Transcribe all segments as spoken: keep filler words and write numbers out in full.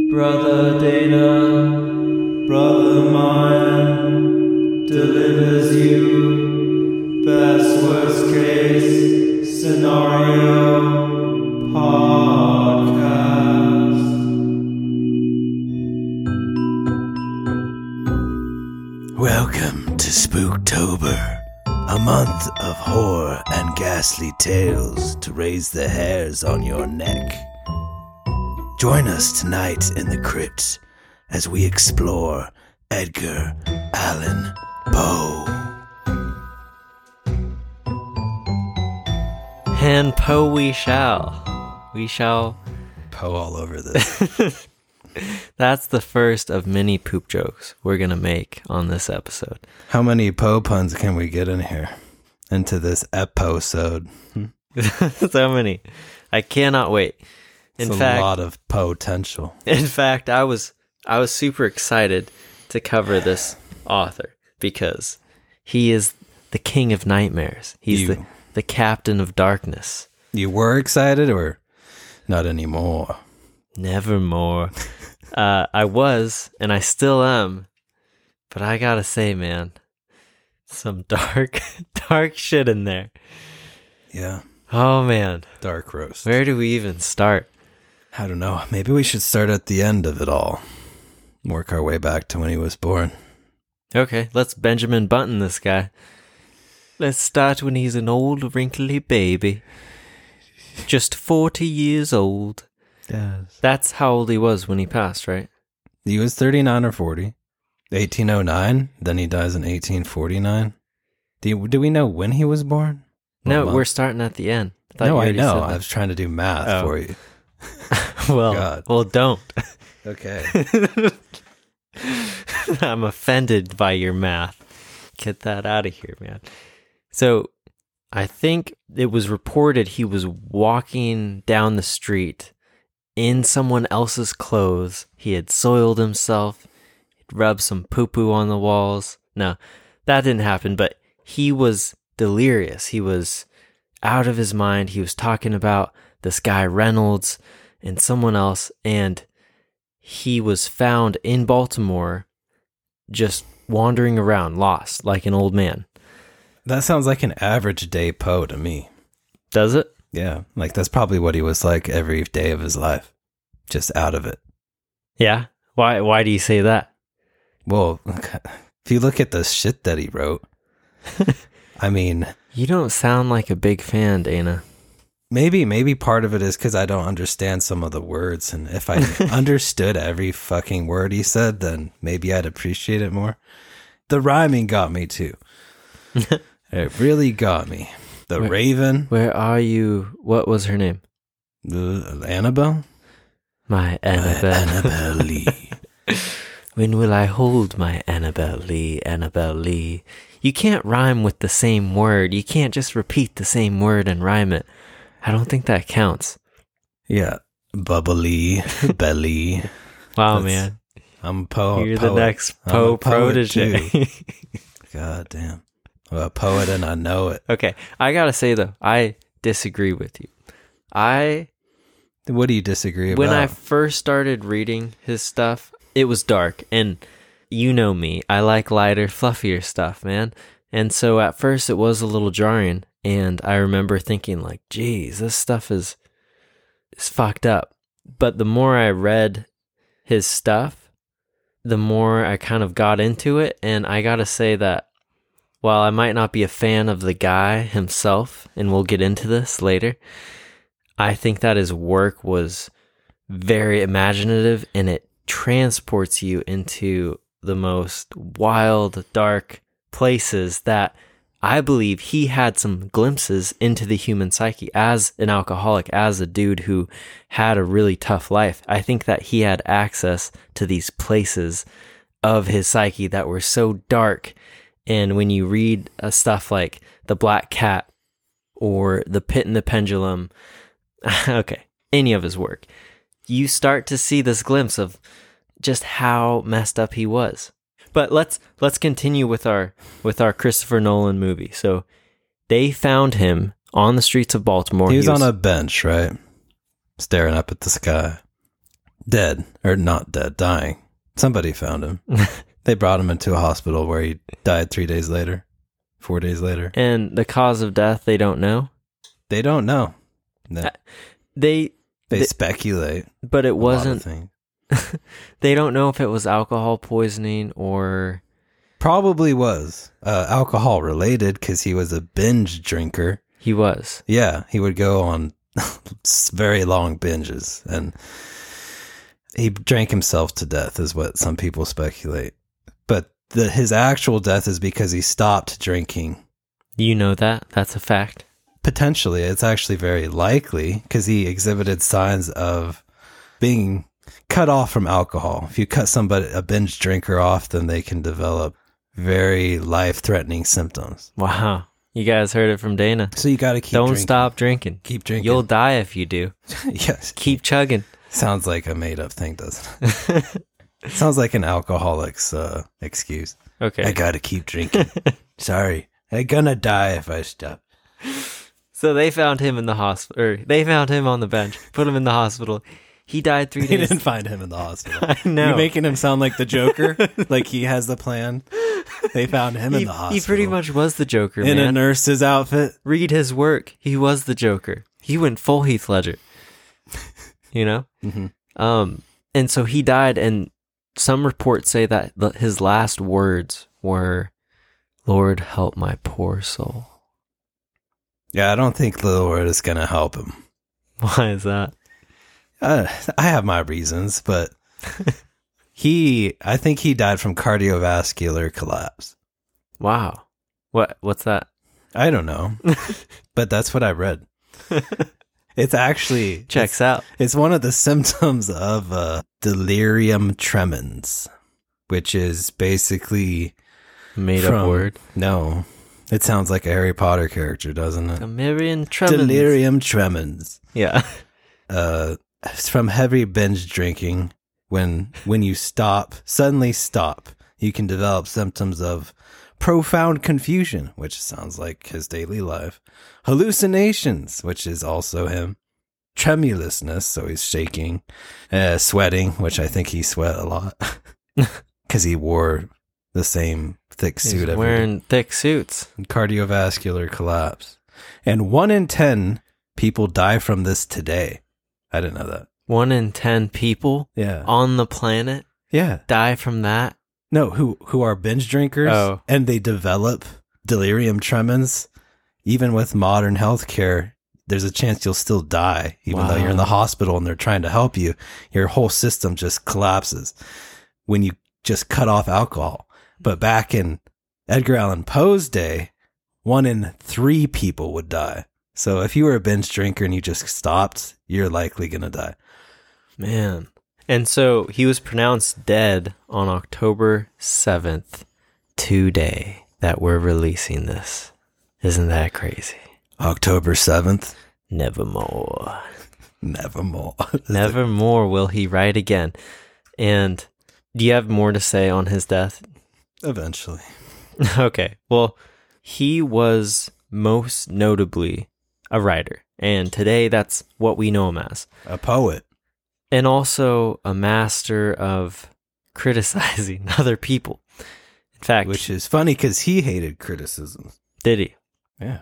Brother Dana, Brother mine, delivers you best worst case scenario podcast. Welcome to Spooktober, a month of horror and ghastly tales to raise the hairs on your neck. Join us tonight in the crypt as we explore Edgar Allan Poe. And Poe we shall. We shall. Poe all over this. That's the first of many poop jokes we're going to make on this episode. How many Poe puns can we get in here? Into this episode? So many. I cannot wait. In it's fact, a lot of potential. In fact, I was I was super excited to cover this author because he is the king of nightmares. He's You. the, the captain of darkness. You were excited or not anymore? Nevermore. uh, I was, and I still am. But I gotta say, man, some dark, dark shit in there. Yeah. Oh, man. Dark roast. Where do we even start? I don't know. Maybe we should start at the end of it all. Work our way back to when he was born. Okay, let's Benjamin Button this guy. Let's start when he's an old, wrinkly baby. Just forty years old. Yes. That's how old he was when he passed, right? He was thirty-nine or forty. eighteen oh nine. Then he dies in eighteen forty-nine. Do, you, do we know when he was born? What No, month? we're starting at the end. I thought you No, I already know. said I that. was trying to do math Oh. for you. well, God. well, don't. Okay. I'm offended by your math. Get that out of here, man. So, I think it was reported he was walking down the street in someone else's clothes. He had soiled himself, he'd rubbed some poo-poo on the walls. No, that didn't happen, but he was delirious. He was out of his mind. He was talking about this guy Reynolds and someone else, and he was found in Baltimore just wandering around, lost, like an old man. That sounds like an average day Poe to me. Does it? Yeah. Like that's probably what he was like every day of his life. Just out of it. Yeah? Why Why do you say that? Well, if you look at the shit that he wrote, I mean, You don't sound like a big fan, Dana. maybe maybe part of it is because I don't understand some of the words, and if I understood every fucking word he said, then maybe I'd appreciate it more. The rhyming got me too. It really got me. The Where- Raven, Where are you? What was her name? uh, Annabelle, My Annabelle. Annabelle Lee. When will I hold my Annabelle Lee, Annabelle Lee? You can't rhyme with the same word. You can't just repeat the same word and rhyme it. I don't think that counts. Yeah, bubbly, belly. Wow, That's- man. I'm a Poe. You're poet. the next I'm a Poe poet, protege. too. God damn. I'm a poet and I know it. Okay, I gotta say though, I disagree with you. I What do you disagree about? when I first started reading his stuff, it was dark, and you know me, I like lighter, fluffier stuff, man. And so at first it was a little jarring, and I remember thinking like, geez, this stuff is is fucked up. But the more I read his stuff, the more I kind of got into it, and I gotta say that while I might not be a fan of the guy himself, and we'll get into this later, I think that his work was very imaginative, and it transports you into the most wild, dark places that I believe he had some glimpses into the human psyche as an alcoholic, as a dude who had a really tough life. I think that he had access to these places of his psyche that were so dark. And when you read uh, stuff like The Black Cat or The Pit and the Pendulum, okay, any of his work, you start to see this glimpse of just how messed up he was. But let's let's continue with our with our Christopher Nolan movie. So they found him on the streets of Baltimore. He was, he was on a bench, right? Staring up at the sky. Dead. Or not dead, dying. Somebody found him. They brought him into a hospital where he died three days later. Four days later. And the cause of death, they don't know? They don't know. No. Uh, they... They, they speculate. But it a wasn't... lot of things. They don't know if it was alcohol poisoning or... Probably was. Uh, alcohol related because he was a binge drinker. He was. Yeah, he would go on very long binges. And he drank himself to death is what some people speculate. But the, his actual death is because he stopped drinking. You know that? That's a fact. Potentially. It's actually very likely because he exhibited signs of being cut off from alcohol. If you cut somebody, a binge drinker off, then they can develop very life-threatening symptoms. Wow. You guys heard it from Dana. So you got to keep Don't drinking. stop drinking. Keep drinking. You'll die if you do. Yes. Keep chugging. Sounds like a made-up thing, doesn't it? Sounds like an alcoholic's uh, excuse. Okay. I got to keep drinking. Sorry. I'm gonna die if I stop. So they found him in the hospital, or they found him on the bench, put him in the hospital. He died three They days. didn't find him in the hospital. I know. You're making him sound like the Joker, like he has the plan. They found him he, in the hospital. he pretty much was the Joker, in man. a nurse's outfit. Read his work. He was the Joker. He went full Heath Ledger. You know? Mm-hmm. Um, and so he died, and some reports say that the, his last words were, "Lord, help my poor soul." Yeah, I don't think the Lord is going to help him. Why is that? Uh, I have my reasons, but he, I think he died from cardiovascular collapse. Wow. What? What's that? I don't know, but that's what I read. It's actually Checks it's, out. It's one of the symptoms of uh, delirium tremens, which is basically Made from, up word. No, it sounds like a Harry Potter character, doesn't it? Delirium tremens. Delirium tremens. Yeah. Uh, it's from heavy binge drinking. When when you stop, suddenly stop, you can develop symptoms of profound confusion, which sounds like his daily life, hallucinations, which is also him, tremulousness, so he's shaking, uh, sweating, which I think he sweat a lot because he wore the same thick He's suit every wearing thick suits. cardiovascular collapse. And one in ten people die from this today. I didn't know that. One in ten people Yeah. on the planet Yeah. die from that. No, who who are binge drinkers Oh. and they develop delirium tremens. Even with modern healthcare, there's a chance you'll still die, even Wow. though you're in the hospital and they're trying to help you. Your whole system just collapses when you just cut off alcohol. But back in Edgar Allan Poe's day, one in three people would die. So if you were a binge drinker and you just stopped, you're likely going to die. Man. And so he was pronounced dead on October seventh, today that we're releasing this. Isn't that crazy? October seventh, Nevermore. nevermore. Nevermore will he write again. And do you have more to say on his death? Eventually. Okay. Well, he was most notably a writer. And today that's what we know him as. A poet. And also a master of criticizing other people. In fact, Which is funny because he hated criticism. did he? Yeah.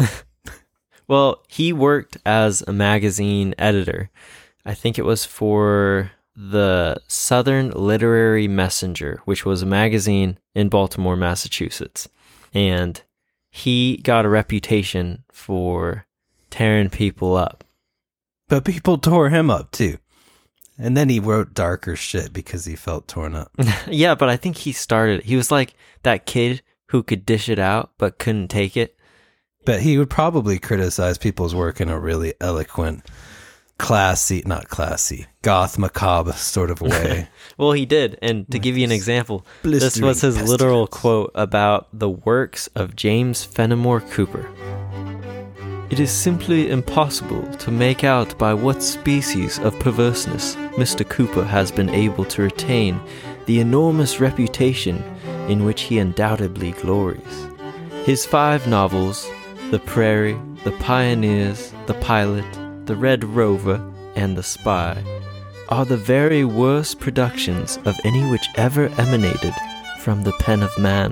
Well, he worked as a magazine editor. I think it was for the Southern Literary Messenger, which was a magazine in Baltimore, Massachusetts. And he got a reputation for tearing people up. But people tore him up too. And then he wrote darker shit because he felt torn up. Yeah, but I think he started. He was like that kid who could dish it out but couldn't take it. But he would probably criticize people's work in a really eloquent, classy, not classy, goth macabre sort of way. Well, he did. And to give you an example, this Blistering was his literal pestilence. quote about the works of James Fenimore Cooper. It is simply impossible to make out by what species of perverseness Mister Cooper has been able to retain the enormous reputation in which he undoubtedly glories. His five novels, The Prairie, The Pioneers, The Pilot, The Red Rover, and The Spy, are the very worst productions of any which ever emanated from the pen of man.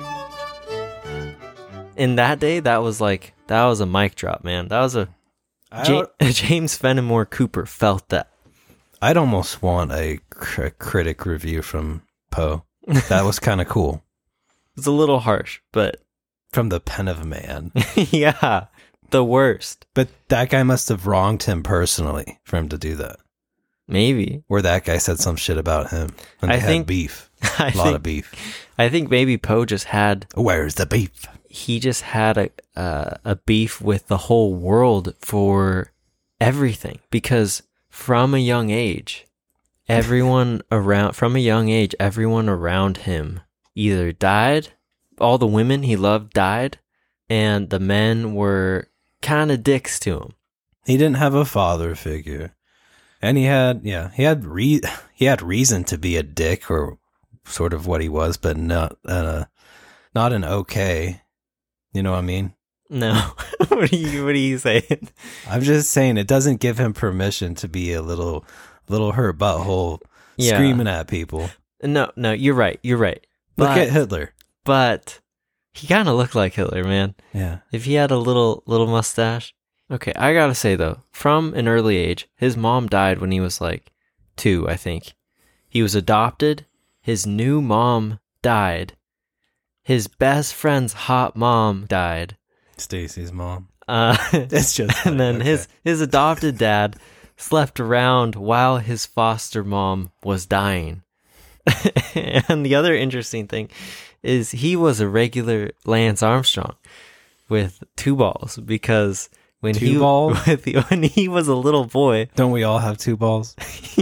In that day, that was like, that was a mic drop, man. That was a, Ja- James Fenimore Cooper felt that. I'd almost want a cr- critic review from Poe. That was kind of cool. It's a little harsh, but From the pen of man. yeah, the worst. But that guy must have wronged him personally for him to do that. Maybe. Or that guy said some shit about him. And I they had think- beef. I A lot think, of beef. I think maybe Poe just had, Where's the beef? he just had a, uh, a beef with the whole world for everything. Because from a young age, everyone around, from a young age, everyone around him either died, all the women he loved died, and the men were kind of dicks to him. He didn't have a father figure. And he had, yeah, he had re- he had reason to be a dick, or sort of what he was, but not uh, not an okay. You know what I mean? No. what are you what are you saying? I'm just saying it doesn't give him permission to be a little little hurt butthole Yeah. screaming at people. No, no, you're right. You're right. Look But, at Hitler. but he kind of looked like Hitler, man. Yeah. If he had a little little mustache. Okay, I got to say though, from an early age, his mom died when he was like two, I think. He was adopted. His new mom died. His best friend's hot mom died. Stacy's mom. Uh, It's just and then okay. his his adopted dad slept around while his foster mom was dying. And the other interesting thing is he was a regular Lance Armstrong with two balls, because when Two he balls? with the, when he was a little boy, Don't we all have two balls?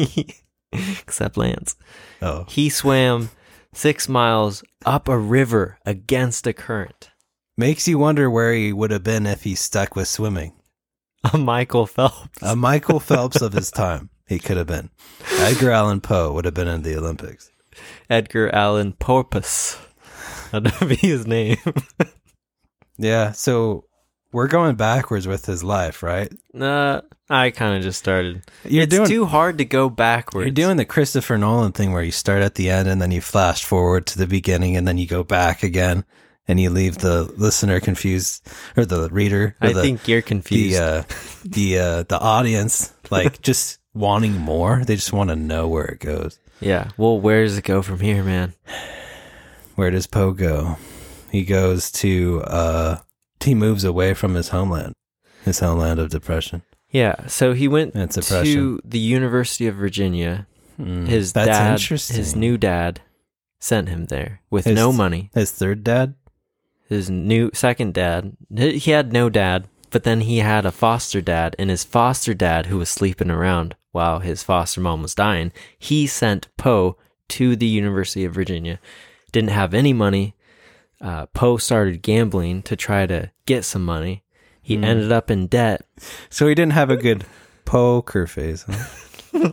except Lance, Oh. he swam six miles up a river against a current. Makes you wonder where he would have been if he stuck with swimming. A Michael Phelps. A Michael Phelps of his time, he could have been. Edgar Allan Poe would have been in the Olympics. Edgar Allan Porpoise. That'd be his name. Yeah, so we're going backwards with his life, right? Nah, I kind of just started. You're it's doing too hard to go backwards. You're doing the Christopher Nolan thing where you start at the end and then you flash forward to the beginning and then you go back again and you leave the listener confused, or the reader. Or I the, think you're confused. the uh, the uh, the audience like just wanting more. They just want to know where it goes. Yeah. Well, where does it go from here, man? Where does Poe go? He goes to uh, he moves away from his homeland, his homeland of depression. Yeah. So he went And to suppression. the University of Virginia. Mm, His that's dad, interesting. his new dad, sent him there with His- no money. His third dad. His new second dad, he he had no dad, but then he had a foster dad, and his foster dad, who was sleeping around while his foster mom was dying, he sent Poe to the University of Virginia. Didn't have any money. Uh, Poe started gambling to try to get some money. He Hmm. ended up in debt. So he didn't have a good poker face. Huh?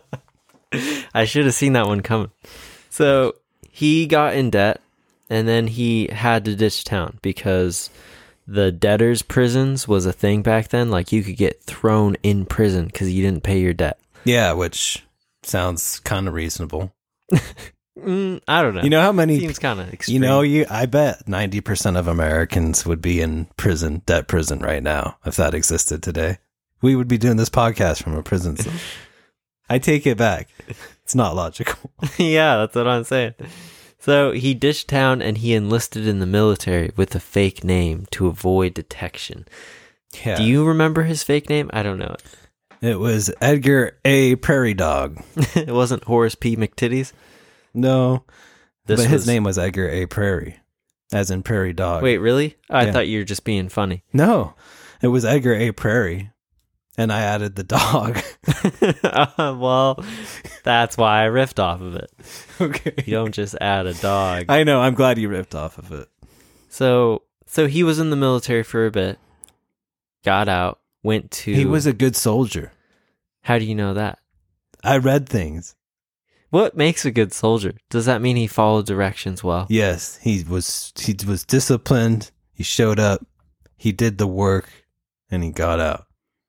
I should have seen that one coming. So he got in debt, and then he had to ditch town because the debtors' prisons was a thing back then. Like, you could get thrown in prison because you didn't pay your debt. Yeah, which sounds kind of reasonable. Mm, I don't know. You know how many? Seems kind of extreme. You know, you. I bet ninety percent of Americans would be in prison, debt prison right now if that existed today. We would be doing this podcast from a prison cell. I take it back. It's not logical. Yeah, that's what I'm saying. So he ditched town and he enlisted in the military with a fake name to avoid detection. Yeah. Do you remember his fake name? I don't know it. It was Edgar A. Prairie Dog. It wasn't Horace P. McTitties? No, This but his was- name was Edgar A. Prairie, as in Prairie Dog. Wait, really? I Yeah. thought you were just being funny. No, it was Edgar A. Prairie, and I added the dog. Uh, well, that's why I riffed off of it. Okay. You don't just add a dog. I know. I'm glad you ripped off of it. So, so he was in the military for a bit, got out, went to... He was a good soldier. How do you know that? I read things. What makes a good soldier? Does that mean he followed directions well? Yes, he was. He was disciplined. He showed up. He did the work, and he got out.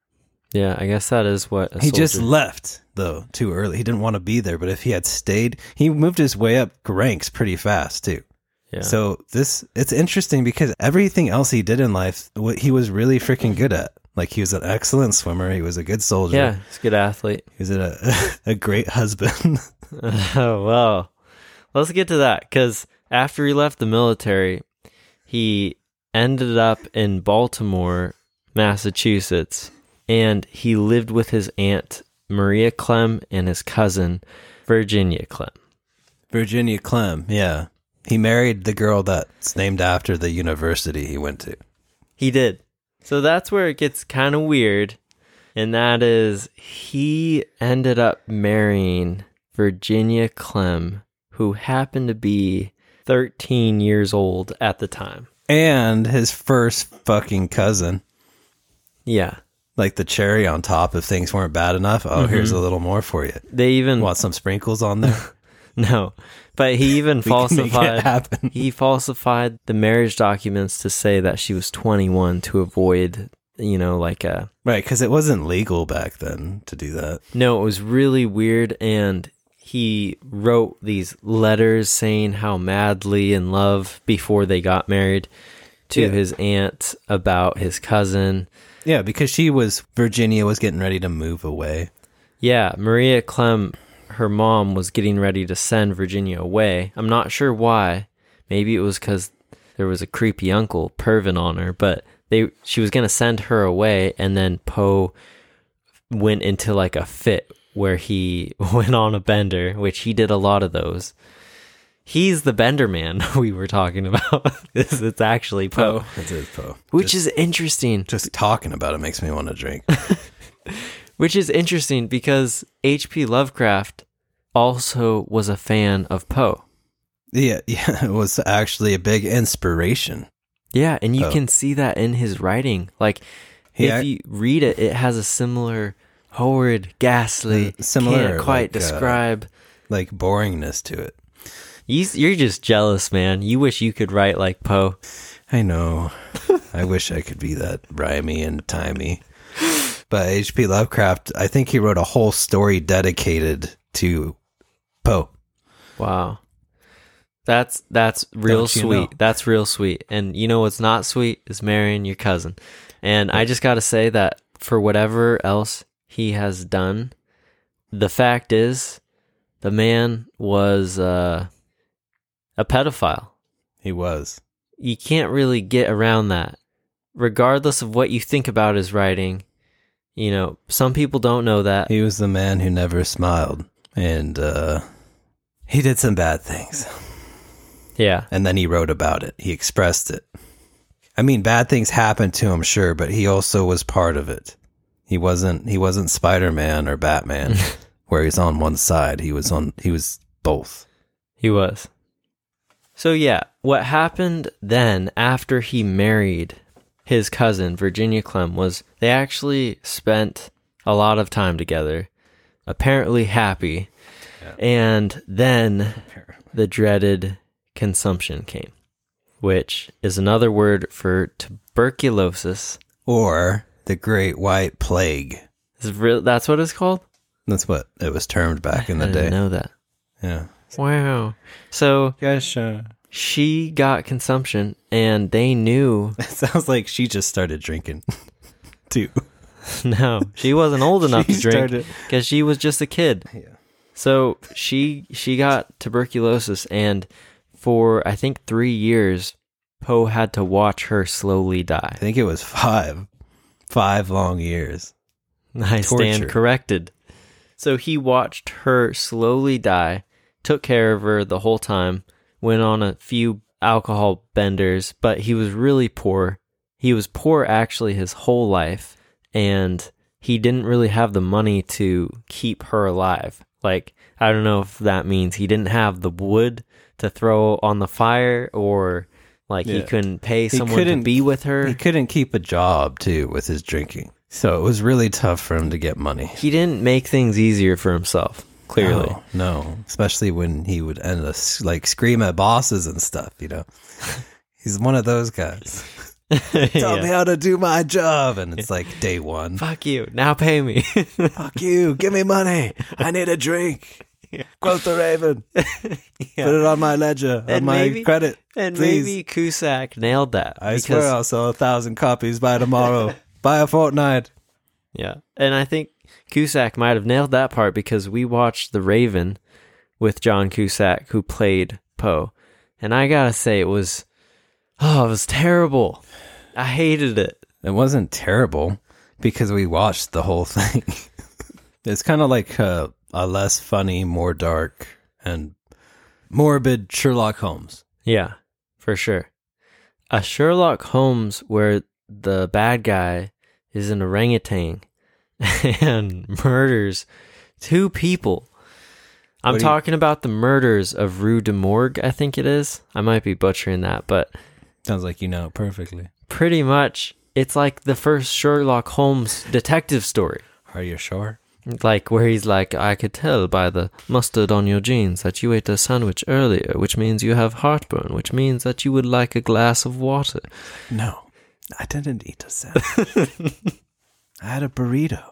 Yeah, I guess that is what a He just soldier- left, though, too early. He didn't want to be there, but if he had stayed, he moved his way up ranks pretty fast, too. Yeah. So this, it's interesting because everything else he did in life, what he was really freaking good at. Like, he was an excellent swimmer. He was a good soldier. Yeah, he's a good athlete. He was a, a great husband. Oh, well, let's get to that, because after he left the military, he ended up in Baltimore, Massachusetts, and he lived with his aunt, Maria Clem, and his cousin, Virginia Clem. Virginia Clem, yeah. He married the girl that's named after the university he went to. He did. So that's where it gets kind of weird, and that is he ended up marrying Virginia Clem, who happened to be thirteen years old at the time. And his first fucking cousin. Yeah. Like the cherry on top if things weren't bad enough. Oh, Mm-hmm. here's a little more for you. They even... Want some sprinkles on there? No. But he even We can make it falsified... happen. He falsified the marriage documents to say that she was twenty-one to avoid, you know, like a... Right, because it wasn't legal back then to do that. No, it was really weird, and he wrote these letters saying how madly in love before they got married to Yeah. his aunt about his cousin. Yeah, because she was, Virginia was getting ready to move away. Yeah, Maria Clem, her mom, was getting ready to send Virginia away. I'm not sure why. Maybe it was because there was a creepy uncle perving on her, but they she was going to send her away, and then Poe went into like a fit where he went on a bender, which he did a lot of those. He's the bender man we were talking about. it's, it's actually Poe. It is Poe. Which just, is interesting. Just talking about it makes me want to drink. Which is interesting because H P Lovecraft also was a fan of Poe. Yeah, yeah, it was actually a big inspiration. Yeah, and you Poe. can see that in his writing. Like, He if ac- you read it, it has a similar horrid, ghastly, Uh, similar, can't quite like, uh, describe. Like boringness to it. You, you're just jealous, man. You wish you could write like Poe. I know. I wish I could be that rhymey and timey. But H P Lovecraft, I think he wrote a whole story dedicated to Poe. Wow. That's that's real Don't you sweet. know? That's real sweet. And you know what's not sweet is marrying your cousin. And I just got to say that for whatever else he has done, the fact is the man was uh, a pedophile. He was. You can't really get around that. Regardless of what you think about his writing, you know, some people don't know that. He was the man who never smiled. And uh, he did some bad things. Yeah. And then he wrote about it. He expressed it. I mean, bad things happened to him, sure, but he also was part of it. He wasn't he wasn't Spider-Man or Batman where he's on one side. He was on he was both. He was. So yeah, what happened then after he married his cousin, Virginia Clem, was they actually spent a lot of time together, apparently happy, Yeah. and then the dreaded consumption came, which is another word for tuberculosis. Or the Great White Plague. Is real, that's what it's called? That's what it was termed back in the I day. didn't know that. Yeah. Wow. So Gosh, uh, she got consumption, and they knew... it sounds like she just started drinking, too. No, she wasn't old enough She to drink started- because she was just a kid. Yeah. So she she got tuberculosis, and for I think three years, Poe had to watch her slowly die. I think it was five. Five long years. I stand Torture. corrected. So he watched her slowly die, took care of her the whole time, went on a few alcohol benders, but he was really poor. He was poor actually his whole life, and he didn't really have the money to keep her alive. Like, I don't know if that means he didn't have the wood to throw on the fire, or like he Yeah. couldn't pay He someone to couldn't- be with her. He couldn't keep a job, too, with his drinking. So it was really tough for him to get money. He didn't make things easier for himself, clearly. No, no. Especially when he would end up, like, scream at bosses and stuff, you know? He's one of those guys. Tell Yeah. me how to do my job. And it's like day one. Fuck you. Now pay me. Fuck you. Give me money. I need a drink. Yeah. Quote the Raven. Yeah. Put it on my ledger, on And my maybe- credit. And please. maybe Cusack nailed that. I because- swear I'll sell a thousand copies by tomorrow. By a fortnight. Yeah. And I think Cusack might have nailed that part because we watched The Raven with John Cusack, who played Poe. And I gotta say, it was, oh, it was terrible. I hated it. It wasn't terrible because we watched the whole thing. It's kind of like a, a less funny, more dark, and morbid Sherlock Holmes. Yeah, for sure. A Sherlock Holmes where the bad guy is an orangutan and murders two people. I'm What do you- talking about the murders of Rue de Morgue, I think it is. I might be butchering that, but Sounds like you know it perfectly. pretty much it's like the first Sherlock Holmes detective story. Are you sure? Like where he's like, I could tell by the mustard on your jeans that you ate a sandwich earlier, which means you have heartburn, which means that you would like a glass of water. No, I didn't eat a sandwich. I had a burrito.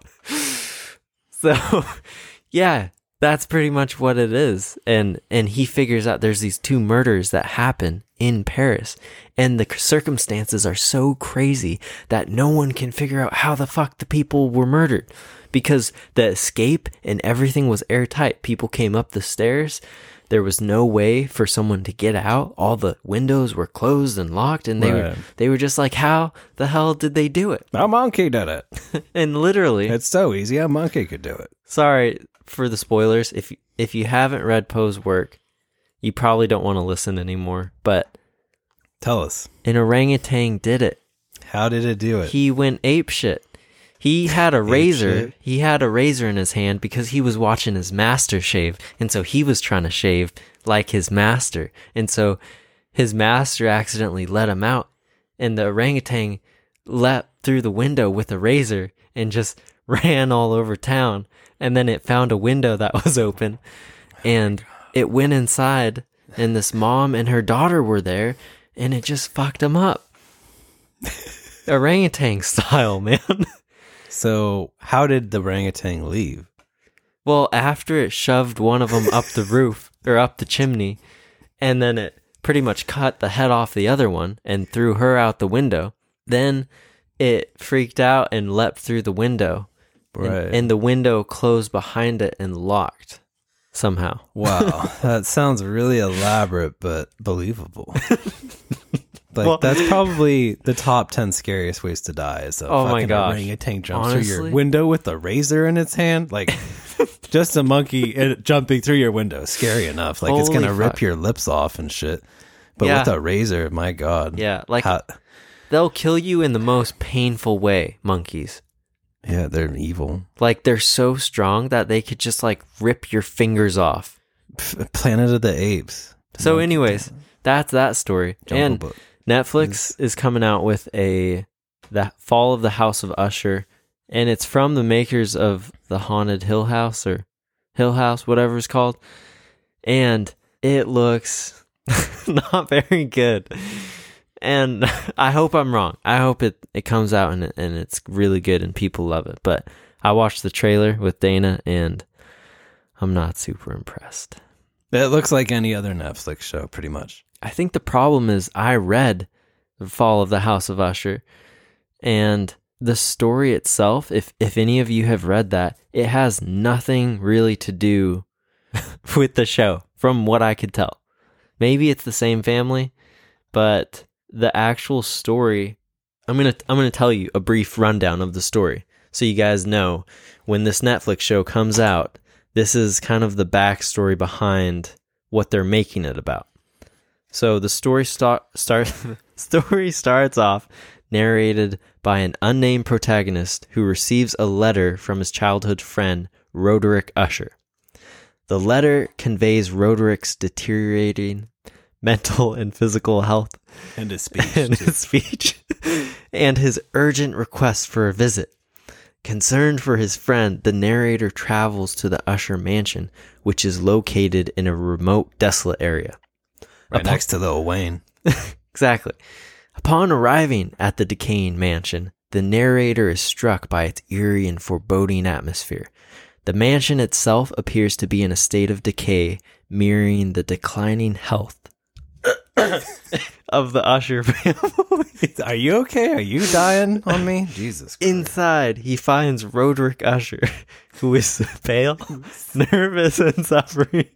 So, yeah, that's pretty much what it is. And and he figures out there's these two murders that happen in Paris, and the circumstances are so crazy that no one can figure out how the fuck the people were murdered. Because the escape and everything was airtight. People came up the stairs. There was no way for someone to get out. All the windows were closed and locked, and they were Right. they were just like, how the hell did they do it? A monkey did it. And literally, It's so easy. A monkey could do it. sorry for the spoilers. If if you haven't read Poe's work, you probably don't want to listen anymore. But Tell us. an orangutan did it. How did it do it? He went ape shit. He had a razor. shit? He had a razor in his hand because he was watching his master shave, and so he was trying to shave like his master. And so his master accidentally let him out, and the orangutan leapt through the window with a razor and just ran all over town. And then it found a window that was open, and it went inside, and this mom and her daughter were there, and it just fucked them up. Orangutan style, man. So how did the orangutan leave? Well, after it shoved one of them up the roof or up the chimney, and then it pretty much cut the head off the other one and threw her out the window, then it freaked out and leapt through the window. And- Right. And, the window closed behind it and locked somehow. Wow, that sounds really elaborate, but believable. Like Well- that's probably the top ten scariest ways to die. Is a Oh my fucking gosh. orangutan jumps through Honestly? your window with a razor in its hand. Like just a monkey uh, jumping through your window. Scary enough. Like it's Holy gonna rip fuck. your lips off and shit. But Yeah. with a razor, my god. Yeah, like How- they'll kill you in the most painful way, monkeys. yeah, they're evil. Like they're so strong that they could just like rip your fingers off. Pff, Planet of the Apes. So Monkey anyways, that's that story. Jungle And Book. Netflix is coming out with a the Fall of the House of Usher, and it's from the makers of the Haunted Hill House or Hill House, whatever it's called. And it looks not very good. And I hope I'm wrong. I hope it, it comes out and, it, and it's really good and people love it. But I watched the trailer with Dana and I'm not super impressed. It looks like any other Netflix show, pretty much. I think the problem is I read The Fall of the House of Usher, and the story itself, if if any of you have read that, it has nothing really to do with the show, from what I could tell. Maybe it's the same family, but the actual story, I'm gonna I'm gonna tell you a brief rundown of the story, so you guys know when this Netflix show comes out. This is kind of the backstory behind what they're making it about. So the story start start story starts off narrated by an unnamed protagonist who receives a letter from his childhood friend Roderick Usher. The letter conveys Roderick's deteriorating mental and physical health And his speech. and too. his speech and his urgent request for a visit. Concerned for his friend, the narrator travels to the Usher mansion, which is located in a remote, desolate area. Right Upon- next to Lil Wayne. Exactly. Upon arriving at the decaying mansion, the narrator is struck by its eerie and foreboding atmosphere. The mansion itself appears to be in a state of decay, mirroring the declining health of the Usher family. Are you okay? Are you dying on me? Jesus Christ. Inside, he finds Roderick Usher, who is pale, nervous, and suffering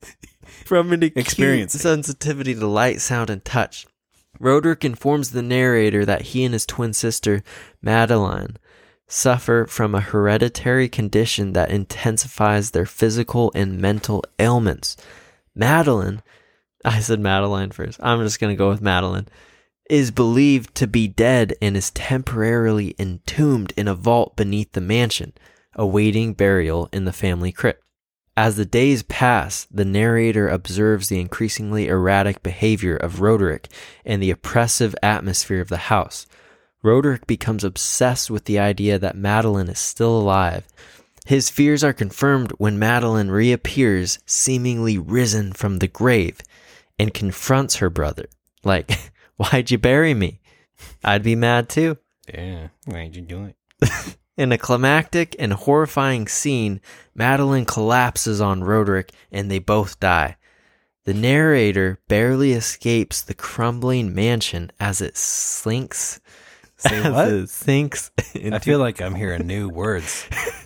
from an acute Experiencing. sensitivity to light, sound, and touch. Roderick informs the narrator that he and his twin sister, Madeline, suffer from a hereditary condition that intensifies their physical and mental ailments. Madeline, I said Madeline first, I'm just going to go with Madeline, is believed to be dead and is temporarily entombed in a vault beneath the mansion, awaiting burial in the family crypt. As the days pass, the narrator observes the increasingly erratic behavior of Roderick and the oppressive atmosphere of the house. Roderick becomes obsessed with the idea that Madeline is still alive. His fears are confirmed when Madeline reappears, seemingly risen from the grave, and confronts her brother. Like, why'd you bury me? I'd be mad too. Yeah, why'd you do it? In a climactic and horrifying scene, Madeline collapses on Roderick and they both die. The narrator barely escapes the crumbling mansion as it slinks. Say as what? It sinks into, I feel like I'm hearing new words.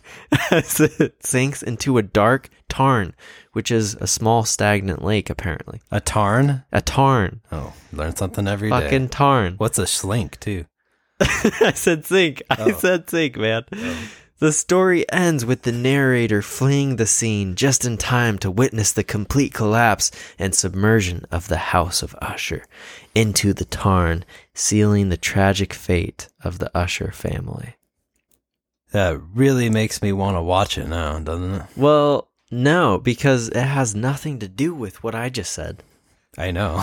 as it sinks into a dark tarn, which is a small stagnant lake, apparently. A tarn? A tarn. Oh, learn something every day. Fucking tarn. What's a slink, too? I said sink. I Oh. said sink, man. Oh. The story ends with the narrator fleeing the scene just in time to witness the complete collapse and submersion of the House of Usher into the tarn, sealing the tragic fate of the Usher family. That really makes me want to watch it now, doesn't it? Well, no, because it has nothing to do with what I just said. I know.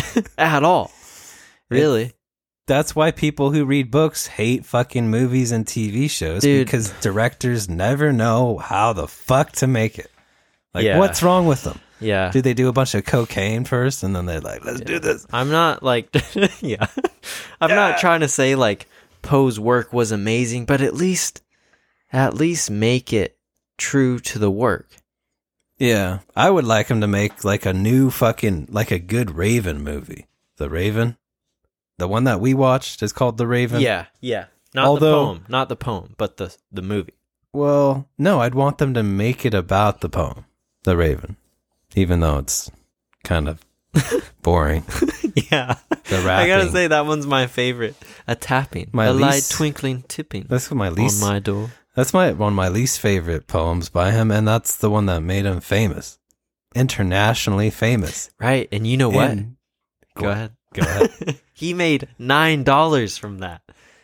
At all. Really. That's why people who read books hate fucking movies and T V shows, Dude. because directors never know how the fuck to make it. Like, Yeah. what's wrong with them? Yeah. Do they do a bunch of cocaine first and then they're like, let's do this? I'm not like, yeah. I'm not trying to say like Poe's work was amazing, but at least, at least make it true to the work. Yeah. I would like him to make like a new fucking, like a good Raven movie. The Raven? The one that we watched is called The Raven? Yeah, yeah. Not Although- the poem, not the poem, but the the movie. Well, no, I'd want them to make it about the poem, The Raven, even though it's kind of boring. Yeah. The I rapping. gotta say that one's my favorite. A tapping, My a light least- twinkling tipping That's my least. on my door. That's my one of my least favorite poems by him, and that's the one that made him famous, internationally famous. Right, and you know what? And- Go ahead. Go ahead. He made nine dollars from that.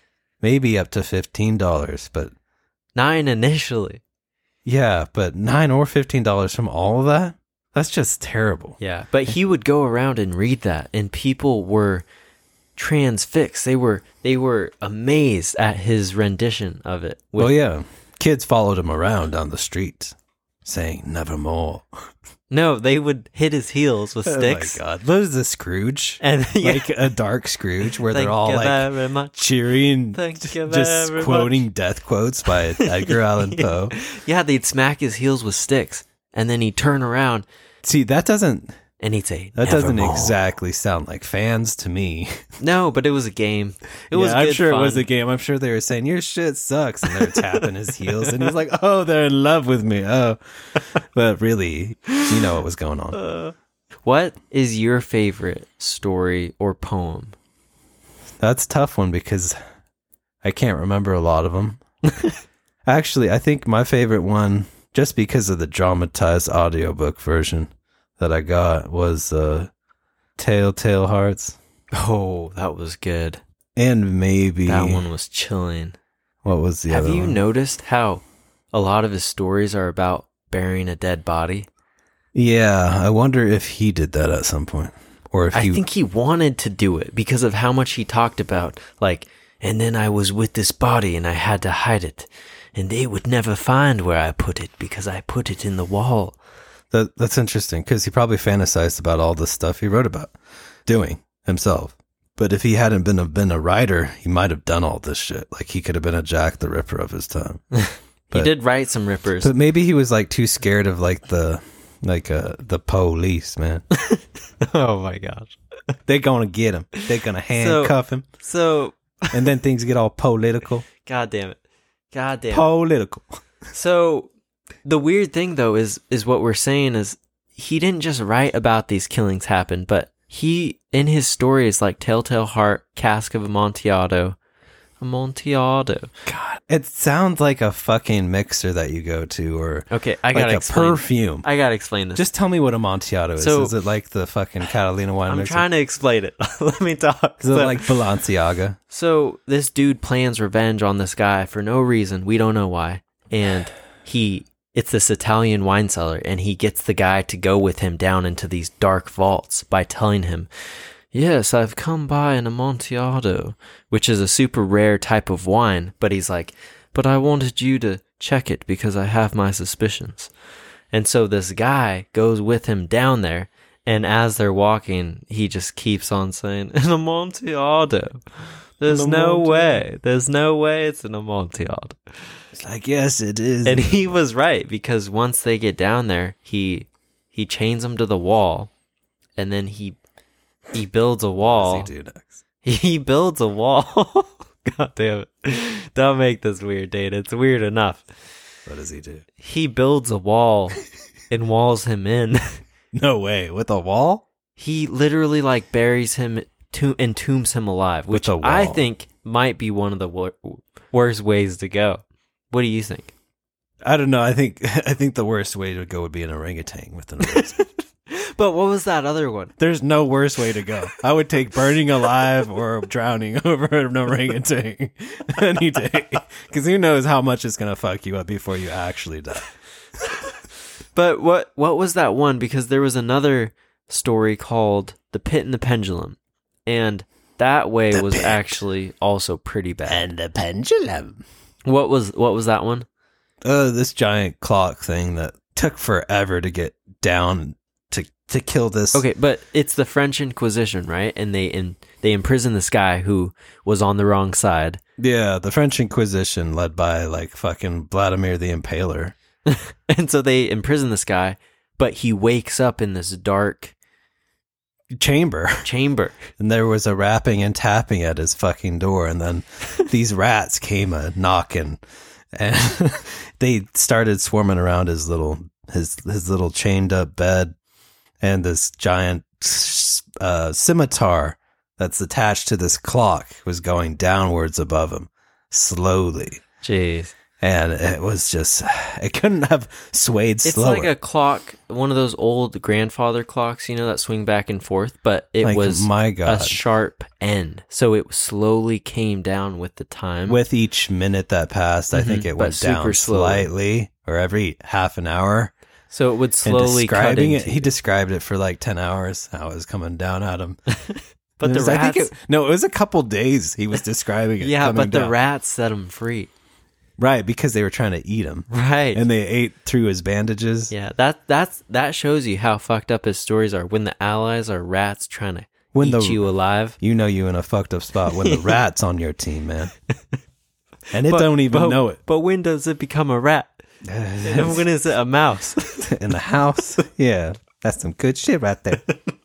Maybe up to fifteen dollars, but Nine initially. yeah, but nine or fifteen dollars from all of that. That's just terrible. Yeah, but he would go around and read that, and people were transfixed. They were they were amazed at his rendition of it. with- Well, yeah, kids followed him around down the street, saying "Nevermore." No, they would hit his heels with sticks. Oh my god, what is the Scrooge? And yeah, Like a dark Scrooge where thank they're all you like very much. cheering, Thank you just very quoting much. death quotes by Edgar Allan Yeah. Poe. Yeah, they'd smack his heels with sticks, and then he'd turn around See, that doesn't and he'd say, that doesn't "Nevermore." exactly sound like fans to me. No, but it was a game. It yeah, was. I'm good sure fun. it was a game. I'm sure they were saying your shit sucks, and they're tapping his heels, and he's like, "Oh, they're in love with me." Oh, but really, you know what was going on. Uh, what is your favorite story or poem? That's a tough one because I can't remember a lot of them. Actually, I think my favorite one, just because of the dramatized audiobook version that I got, was uh, Telltale Hearts. Oh, that was good. And maybe That one was chilling. what was the Have other you one? noticed how a lot of his stories are about burying a dead body? Yeah, I wonder if he did that at some point. Or if I he think he wanted to do it because of how much he talked about, like, and then I was with this body and I had to hide it. And they would never find where I put it because I put it in the wall. that, that's interesting because he probably fantasized about all the stuff he wrote about doing himself. But if he hadn't been a, been a writer, he might have done all this shit. Like, he could have been a Jack the Ripper of his time. He But- did write some rippers. But maybe he was like too scared of like the like uh the police, man. Oh my gosh. They're gonna get him. They're gonna handcuff him, So, and then things get all political. God damn it. God damn it. Political. So the weird thing though is is what we're saying is he didn't just write about these killings happen, but he in his stories like Telltale Heart, Cask of Amontillado, Amontillado. God, it sounds like a fucking mixer that you go to, or Okay, I like gotta a explain. perfume. I gotta explain this. Just tell me what Amontillado is. So- Is it like the fucking Catalina wine I'm mixer? trying to explain it. Let me talk. Is it So- like Balenciaga? So this dude plans revenge on this guy for no reason. We don't know why. And he, it's this Italian wine cellar, and he gets the guy to go with him down into these dark vaults by telling him, yes, I've come by an Amontillado, which is a super rare type of wine. But he's like, but I wanted you to check it because I have my suspicions. And so this guy goes with him down there. And as they're walking, he just keeps on saying, an Amontillado. There's An no Amontillado. way. There's no way it's an Amontillado. It's like, yes, it is. And he was right, because once they get down there, he he chains him to the wall, and then he he builds a wall. What does he do next? He builds a wall. God damn it. Don't make this weird, Dane. It's weird enough. What does he do? He builds a wall and walls him in. No way. With a wall? He literally like buries him, to- entombs him alive, which With a I wall. think might be one of the wor- worst ways to go. What do you think? I don't know. I think I think the worst way to go would be an orangutan with an orangutan. But what was that other one? There's no worse way to go. I would take burning alive or drowning over an orangutan any day. Because who knows how much it's going to fuck you up before you actually die. But what what was that one? Because there was another story called The Pit and the Pendulum, and that way The was pit. actually also pretty bad. the pendulum. What was what was that one? Uh, this giant clock thing that took forever to get down to to kill this. Okay, but it's the French Inquisition, right? And they in they imprison this guy who was on the wrong side. Yeah, the French Inquisition led by like fucking Vladimir the Impaler. And so they imprison this guy, but he wakes up in this dark Chamber. chamber. And there was a rapping and tapping at his fucking door, and then these rats came a knocking, and they started swarming around his little his his little chained up bed, and this giant uh, scimitar that's attached to this clock was going downwards above him slowly, Jeez. and it was just it couldn't have swayed It's slower. like a clock, one of those old grandfather clocks, you know, that swing back and forth, but it Like, was my a God. sharp end. So it slowly came down with the time. With each minute that passed, I think Mhm, it but went super down slowly. slightly, or every half an hour. so it would And slowly cut describing it, into he described it for like ten hours. How it was coming down at him. But And the it was- I rats, think it, no, it was a couple days. He was describing it. yeah, coming but the down. rats set him free. right? Because they were trying to eat him, Right. and they ate through his bandages. Yeah, that that's that shows you how fucked up his stories are. When the allies are rats trying to When eat the- you alive. You know you in a fucked up spot when the rat's on your team, man, and it But- don't even but- know it. But when does it become a rat? And when is it a mouse? In the house, yeah, that's some good shit right there.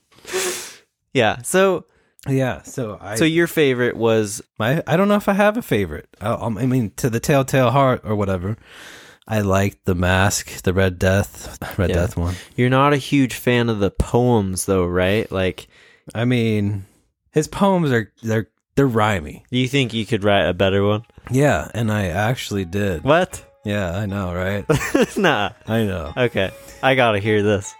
Yeah. So Yeah, so I so your favorite was My, I don't know if I have a favorite. I, I mean, to the Telltale Heart or whatever. I liked the Mask, the Red Death, Red Yeah. Death one. You're not a huge fan of the poems though, right? Like, I mean, his poems are they're they're rhymey. do you think you could write a better one? Yeah, and I actually did. What? Yeah, I know, right? Nah. I know. Okay. I gotta hear this.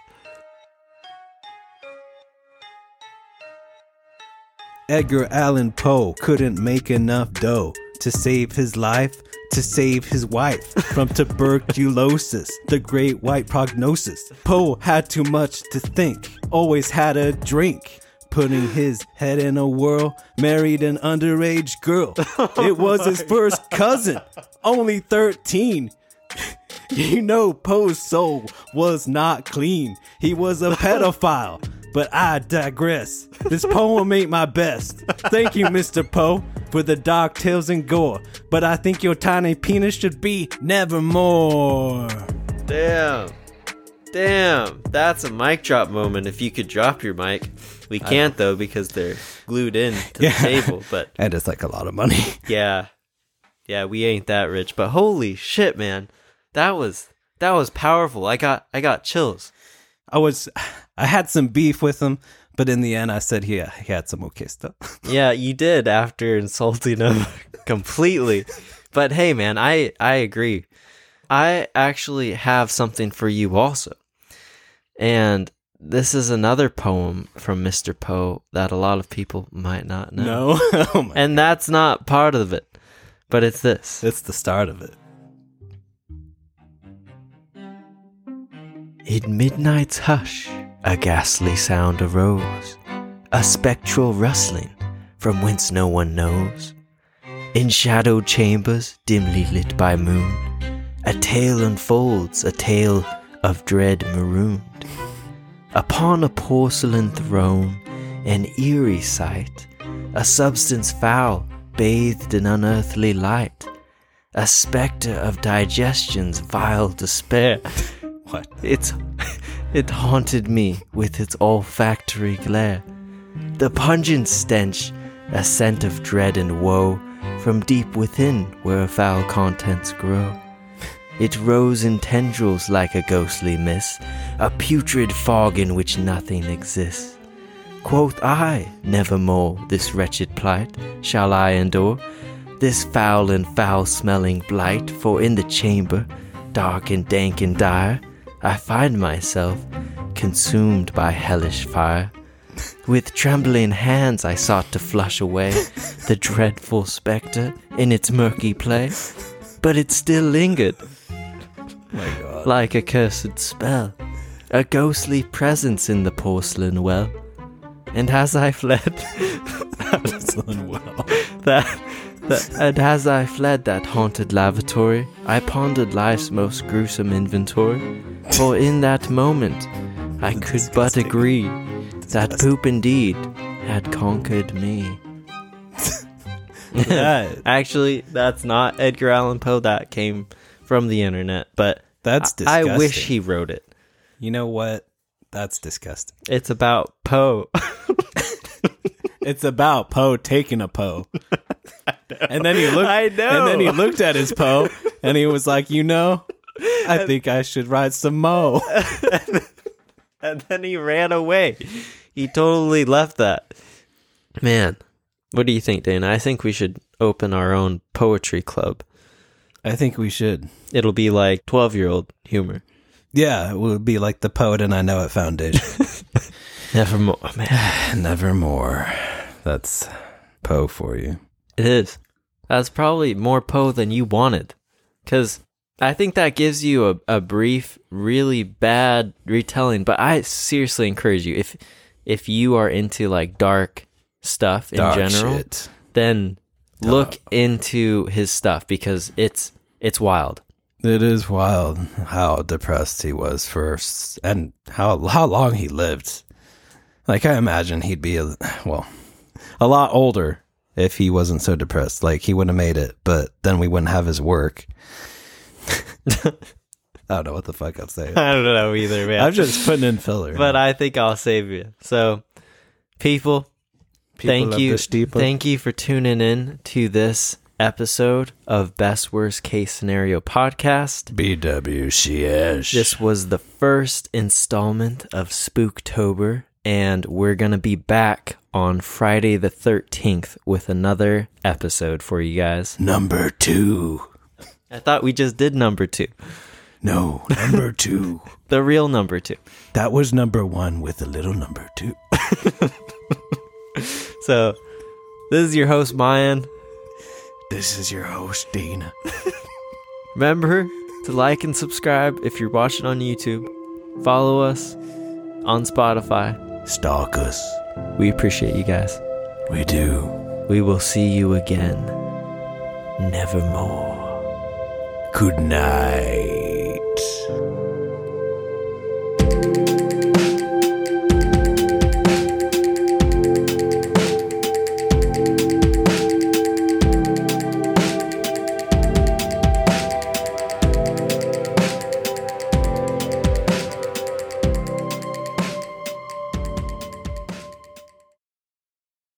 Edgar Allan Poe couldn't make enough dough to save his life, to save his wife from tuberculosis, the great white prognosis. Poe had too much to think, always had a drink. Putting his head in a whirl, married an underage girl. It was his first cousin, only thirteen. You know Poe's soul was not clean. He was a pedophile. but I digress. This poem ain't my best. Thank you, Mister Poe, for the dark tales and gore, but I think your tiny penis should be nevermore. Damn. Damn. That's a mic drop moment if you could drop your mic. We can't, though, because they're glued in to Yeah. the table, but And it's like a lot of money. yeah. Yeah, we ain't that rich, but holy shit, man. That was that was powerful. I got I got chills. I was, I had some beef with him, but in the end I said he, he had some okay stuff. Yeah, you did after insulting him completely. But hey, man, I, I agree. I actually have something for you also. And this is another poem from Mister Poe that a lot of people might not know. No? Oh my. And that's not part of it, but it's this. It's the start of it. In midnight's hush, a ghastly sound arose, a spectral rustling from whence no one knows. In shadowed chambers, dimly lit by moon, a tale unfolds, a tale of dread marooned. Upon a porcelain throne, an eerie sight, a substance foul, bathed in unearthly light, a spectre of digestion's vile despair. What? It's, it haunted me with its olfactory glare. The pungent stench, a scent of dread and woe, from deep within where foul contents grow. It rose in tendrils like a ghostly mist, a putrid fog in which nothing exists. Quoth I, nevermore this wretched plight shall I endure, this foul and foul-smelling blight, for in the chamber, dark and dank and dire, I find myself consumed by hellish fire. With trembling hands I sought to flush away the dreadful spectre in its murky play, but it still lingered, My God. like a cursed spell, a ghostly presence in the porcelain well. And as I fled, well. that, that, and as I fled that haunted lavatory, I pondered life's most gruesome inventory. For in that moment, I could but agree that poop indeed had conquered me. That- Actually, that's not Edgar Allan Poe. That came from the internet, but That's I, disgusting. I wish he wrote it. You know what? That's disgusting. It's about Poe. It's about Poe taking a Poe. And then he looked I know. And then he looked at his Poe and he was like, you know, I think I should ride some Mo. And then he ran away. He totally left that. Man, what do you think, Dana? I think we should open our own poetry club. I think we should. It'll be like twelve-year-old humor. Yeah, it would be like the Poet and I Know It Foundation. Nevermore, man. Nevermore. That's Poe for you. It is. That's probably more Poe than you wanted. Because I think that gives you a, a brief, really bad retelling. But I seriously encourage you, if if you are into like dark stuff in Dark general, shit. then look into his stuff because it's it's wild. It is wild how depressed he was first and how how long he lived. Like, I imagine he'd be, a, well, a lot older if he wasn't so depressed. Like, he wouldn't have made it, but then we wouldn't have his work. I don't know what the fuck I'm saying. I don't know either, man. I'm just putting in filler. but I think I'll save you. So, people, People thank of you, the steeple. thank you for tuning in to this episode of Best Worst Case Scenario Podcast. B W C S. This was the first installment of Spooktober, and we're gonna be back on Friday the thirteenth with another episode for you guys. Number two. I thought we just did number two, No, number two. the real number two. That was number one with a little number two. So, this is your host, Mayan. This is your host, Dana. Remember to like and subscribe if you're watching on YouTube. Follow us on Spotify. Stalk us. We appreciate you guys. We do. We will see you again. Nevermore. Good night.